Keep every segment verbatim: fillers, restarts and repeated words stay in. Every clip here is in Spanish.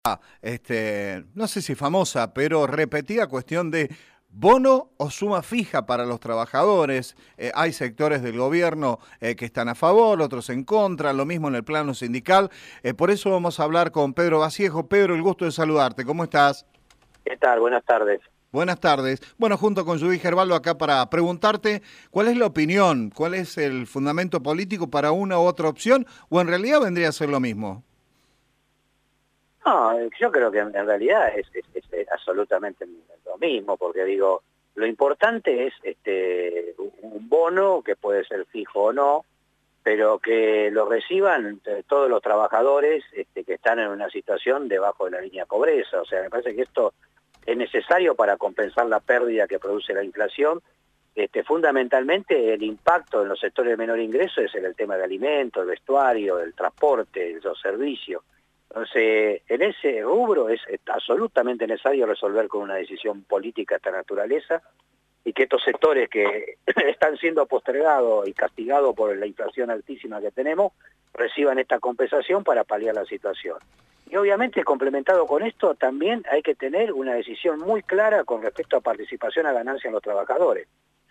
este, no sé si famosa, pero repetida cuestión de bono o suma fija para los trabajadores. Eh, hay sectores del gobierno eh, que están a favor, otros en contra, lo mismo en el plano sindical. Eh, por eso vamos a hablar con Pedro Basiego. Pedro, el gusto de saludarte. ¿Cómo estás? ¿Qué tal? Buenas tardes. Buenas tardes. Bueno, junto con Judy Gerbaldo acá para preguntarte cuál es la opinión, cuál es el fundamento político para una u otra opción, o en realidad vendría a ser lo mismo. No, yo creo que en realidad es, es, es absolutamente lo mismo, porque digo, lo importante es este un bono que puede ser fijo o no, pero que lo reciban todos los trabajadores este, que están en una situación debajo de la línea de pobreza. O sea, me parece que esto es necesario para compensar la pérdida que produce la inflación. Este, fundamentalmente el impacto en los sectores de menor ingreso es en el tema de alimentos, el vestuario, el transporte, los servicios. Entonces, en ese rubro es absolutamente necesario resolver con una decisión política esta naturaleza y que estos sectores que están siendo postergados y castigados por la inflación altísima que tenemos reciban esta compensación para paliar la situación. Y obviamente complementado con esto también hay que tener una decisión muy clara con respecto a participación a ganancia en los trabajadores.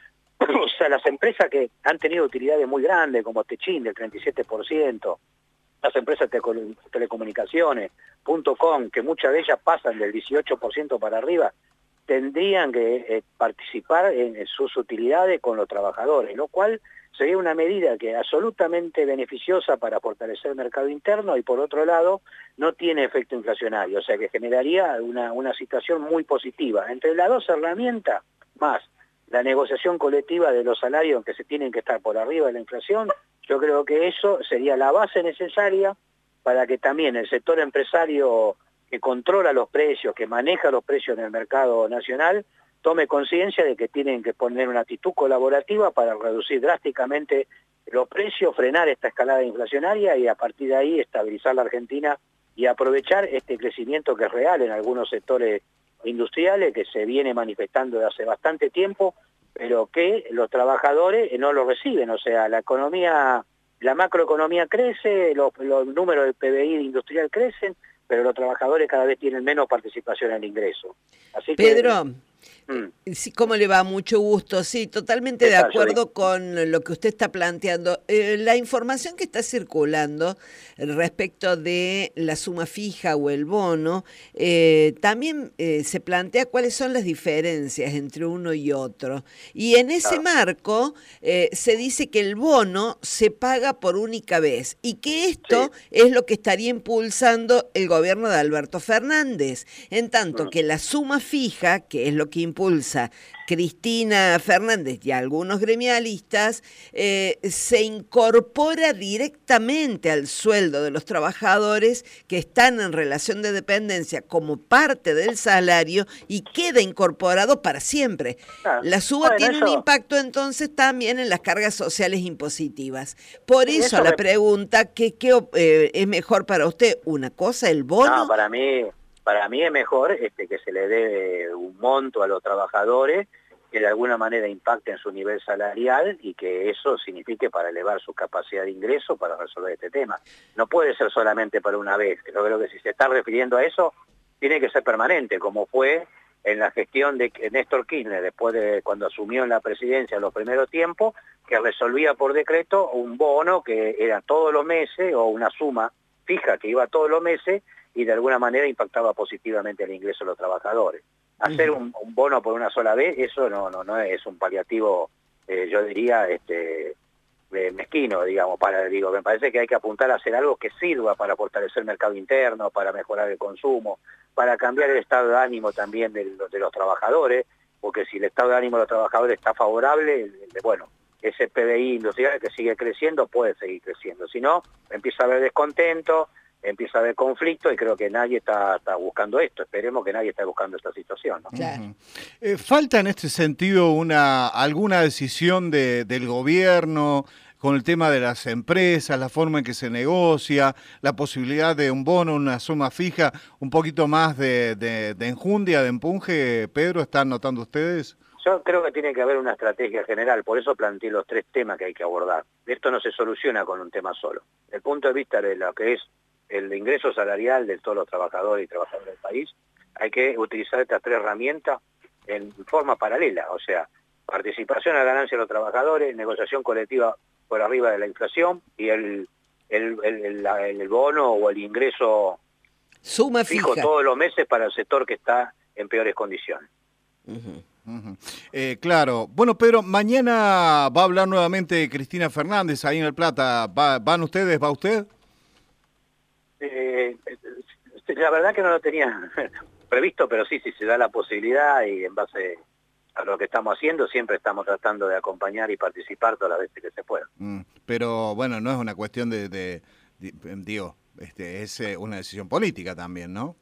O sea, las empresas que han tenido utilidades muy grandes como Techin del treinta y siete por ciento, las empresas de telecomunicaciones, punto com, que muchas de ellas pasan del dieciocho por ciento para arriba, tendrían que eh, participar en, en sus utilidades con los trabajadores, lo cual sería una medida que es absolutamente beneficiosa para fortalecer el mercado interno y por otro lado no tiene efecto inflacionario, o sea que generaría una, una situación muy positiva. Entre las dos herramientas, más la negociación colectiva de los salarios que se tienen que estar por arriba de la inflación, yo creo que eso sería la base necesaria para que también el sector empresario que controla los precios, que maneja los precios en el mercado nacional, tome conciencia de que tienen que poner una actitud colaborativa para reducir drásticamente los precios, frenar esta escalada inflacionaria y a partir de ahí estabilizar la Argentina y aprovechar este crecimiento que es real en algunos sectores industriales que se viene manifestando desde hace bastante tiempo, pero que los trabajadores no lo reciben. O sea, la economía, la macroeconomía crece, los, los números del P B I industrial crecen, pero los trabajadores cada vez tienen menos participación en el ingreso. Así Pedro, que... Mm. Sí, ¿cómo le va? Mucho gusto. Sí, totalmente de acuerdo con lo que usted está planteando. Eh, la información que está circulando respecto de la suma fija o el bono, eh, también eh, se plantea cuáles son las diferencias entre uno y otro. Y en ese Ah. marco eh, se dice que el bono se paga por única vez y que esto Sí. es lo que estaría impulsando el gobierno de Alberto Fernández. En tanto Mm. que la suma fija, que es lo que impulsa Cristina Fernández y algunos gremialistas, eh, se incorpora directamente al sueldo de los trabajadores que están en relación de dependencia como parte del salario y queda incorporado para siempre. Ah. La suba Bueno, tiene eso... un impacto entonces también en las cargas sociales impositivas. Por Sí, eso, eso la me... pregunta, ¿qué, qué eh, es mejor para usted? ¿Una cosa, el bono? No, para mí, para mí es mejor este, que se le dé un monto a los trabajadores que de alguna manera impacte en su nivel salarial y que eso signifique para elevar su capacidad de ingreso para resolver este tema. No puede ser solamente para una vez. Yo creo que si se está refiriendo a eso, tiene que ser permanente, como fue en la gestión de Néstor Kirchner, después de cuando asumió en la presidencia en los primeros tiempos, que resolvía por decreto un bono que era todos los meses o una suma fija que iba todos los meses y de alguna manera impactaba positivamente el ingreso de los trabajadores. Hacer un, un bono por una sola vez, eso no no no es un paliativo, eh, yo diría, este eh, mezquino, digamos, para digo, me parece que hay que apuntar a hacer algo que sirva para fortalecer el mercado interno, para mejorar el consumo, para cambiar el estado de ánimo también de, de los trabajadores, porque si el estado de ánimo de los trabajadores está favorable, bueno, ese P B I industrial que sigue creciendo puede seguir creciendo, si no, empieza a haber descontento, empieza a haber conflicto y creo que nadie está, está buscando esto. Esperemos que nadie esté buscando esta situación, ¿no? Claro. Uh-huh. eh, ¿Falta en este sentido una alguna decisión de, del gobierno con el tema de las empresas, la forma en que se negocia, la posibilidad de un bono, una suma fija, un poquito más de, de, de enjundia, de empuje? Pedro, ¿están notando ustedes? Yo creo que tiene que haber una estrategia general, por eso planteé los tres temas que hay que abordar. Esto no se soluciona con un tema solo. Desde el punto de vista de lo que es el ingreso salarial de todos los trabajadores y trabajadoras del país, hay que utilizar estas tres herramientas en forma paralela, o sea, participación a ganancia de los trabajadores, negociación colectiva por arriba de la inflación y el, el, el, el, el bono o el ingreso suma fijo fija todos los meses para el sector que está en peores condiciones. Uh-huh. Uh-huh. Eh, claro. Bueno, Pedro, mañana va a hablar nuevamente Cristina Fernández ahí en El Plata. ¿Va, ¿Van ustedes? ¿Va usted? Eh, la verdad que no lo tenía previsto, pero sí, sí se da la posibilidad y en base a lo que estamos haciendo siempre estamos tratando de acompañar y participar todas las veces que se pueda. Mm, pero bueno, no es una cuestión de, de, de, de digo, este, es eh, una decisión política también, ¿no?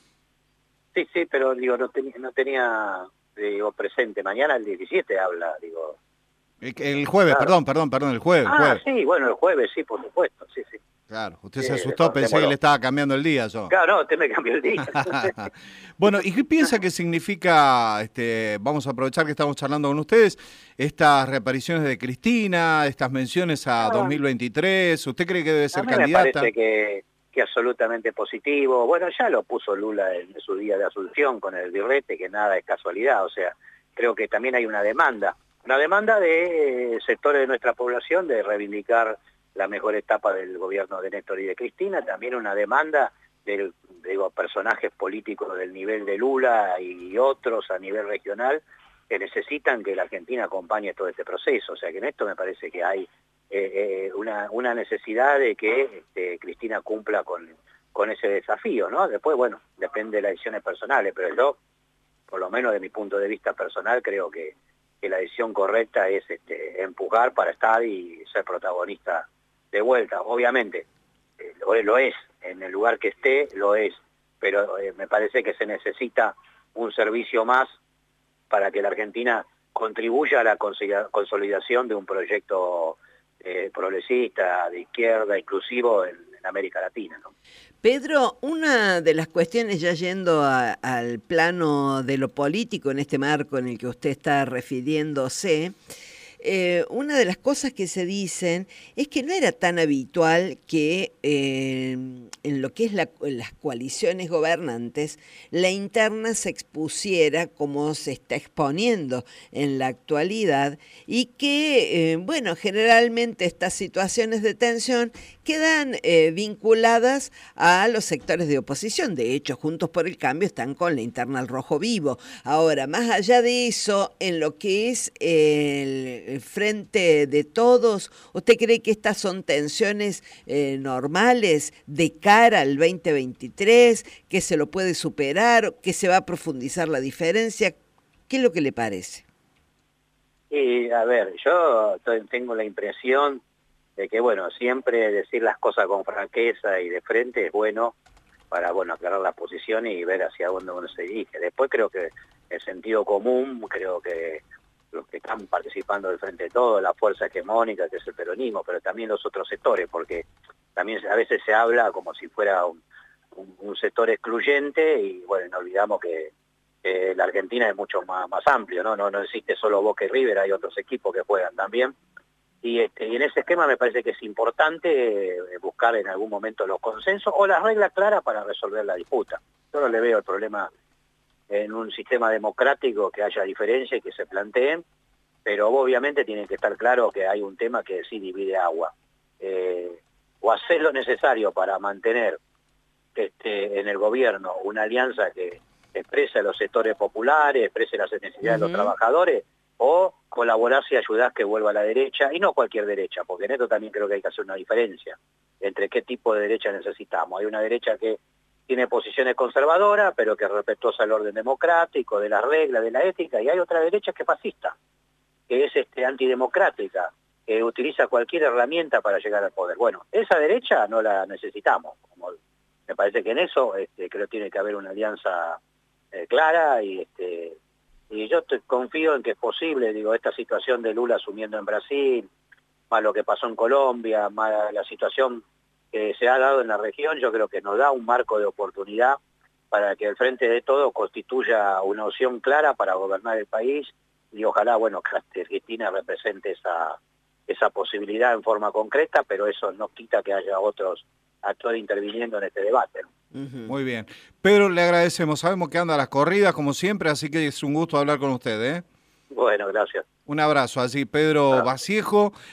Sí, sí, pero digo, no, ten, no tenía digo, presente. Mañana el diecisiete habla, digo. El, el jueves, claro. perdón, perdón, perdón, el jueves. Ah, el jueves. sí, bueno, el jueves, sí, por supuesto, sí, sí. Claro, usted se asustó, eh, pensé que le estaba cambiando el día yo. Claro, no, usted me cambió el día. Bueno, ¿y qué piensa que significa, este, vamos a aprovechar que estamos charlando con ustedes, estas reapariciones de Cristina, estas menciones a ah, dos mil veintitrés? ¿Usted cree que debe ser a mí candidata? Me parece que, que absolutamente positivo. Bueno, ya lo puso Lula en su día de asunción con el birrete, que nada es casualidad. O sea, creo que también hay una demanda, una demanda de sectores de nuestra población de reivindicar la mejor etapa del gobierno de Néstor y de Cristina, también una demanda de digo, personajes políticos del nivel de Lula y otros a nivel regional que necesitan que la Argentina acompañe todo este proceso. O sea que en esto me parece que hay eh, eh, una, una necesidad de que este, Cristina cumpla con, con ese desafío, ¿no? Después, bueno, depende de las decisiones personales, pero yo, por lo menos de mi punto de vista personal, creo que, que la decisión correcta es este, empujar para estar y ser protagonista de vuelta. Obviamente, eh, lo, lo es, en el lugar que esté, lo es, pero eh, me parece que se necesita un servicio más para que la Argentina contribuya a la consolidación de un proyecto eh, progresista, de izquierda, inclusivo en, en América Latina, ¿no? Pedro, una de las cuestiones, ya yendo a, al plano de lo político en este marco en el que usted está refiriéndose, Eh, una de las cosas que se dicen es que no era tan habitual que eh, en lo que es la, las coaliciones gobernantes, la interna se expusiera como se está exponiendo en la actualidad y que, eh, bueno, generalmente estas situaciones de tensión quedan eh, vinculadas a los sectores de oposición. De hecho, Juntos por el Cambio están con la interna al rojo vivo. Ahora, más allá de eso, en lo que es el frente de todos, ¿usted cree que estas son tensiones eh, normales de cara al veinte veintitrés, que se lo puede superar, que se va a profundizar la diferencia? ¿Qué es lo que le parece? Y, a ver, yo tengo la impresión de que, bueno, siempre decir las cosas con franqueza y de frente es bueno para, bueno, aclarar las posiciones y ver hacia dónde uno se dirige. Después creo que el sentido común, creo que los que están participando del frente de todo, la fuerza hegemónica que es el peronismo, pero también los otros sectores, porque también a veces se habla como si fuera un, un, un sector excluyente y bueno, no olvidamos que eh, la Argentina es mucho más, más amplio, ¿no? No, no existe solo Boca y River, hay otros equipos que juegan también. Y, este, y en ese esquema me parece que es importante eh, buscar en algún momento los consensos o las reglas claras para resolver la disputa. Yo no le veo el problema en un sistema democrático que haya diferencias y que se planteen, pero obviamente tiene que estar claro que hay un tema que sí divide agua. Eh, o hacer lo necesario para mantener este, en el gobierno una alianza que exprese a los sectores populares, exprese las necesidades uh-huh. de los trabajadores, o colaborar y ayudar que vuelva a la derecha, y no cualquier derecha, porque en esto también creo que hay que hacer una diferencia entre qué tipo de derecha necesitamos. Hay una derecha que tiene posiciones conservadoras, pero que es respetuosa del orden democrático, de las reglas, de la ética, y hay otra derecha que es fascista, que es este, antidemocrática, que utiliza cualquier herramienta para llegar al poder. Bueno, esa derecha no la necesitamos. Como me parece que en eso este, creo que tiene que haber una alianza eh, clara, y, este, y yo te, confío en que es posible, digo, esta situación de Lula asumiendo en Brasil, más lo que pasó en Colombia, más la situación que se ha dado en la región, yo creo que nos da un marco de oportunidad para que el Frente de Todos constituya una opción clara para gobernar el país, y ojalá, bueno, que Cristina represente esa, esa posibilidad en forma concreta, pero eso no quita que haya otros actuar interviniendo en este debate, ¿no? Ujú. Muy bien. Pedro, le agradecemos. Sabemos que anda a las corridas, como siempre, así que es un gusto hablar con usted, ¿eh? Bueno, gracias. Un abrazo. Así, Pedro Abrazo. Basiego.